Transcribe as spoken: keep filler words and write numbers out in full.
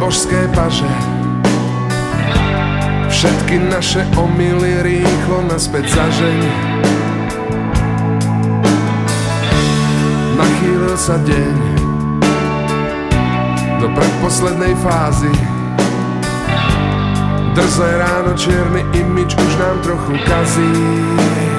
božské paže. Všetky naše omyly rýchlo naspäť zažeň. Nachýlil sa deň do predposlednej fázy. Drzé ráno, čierny imič už nám trochu kazí.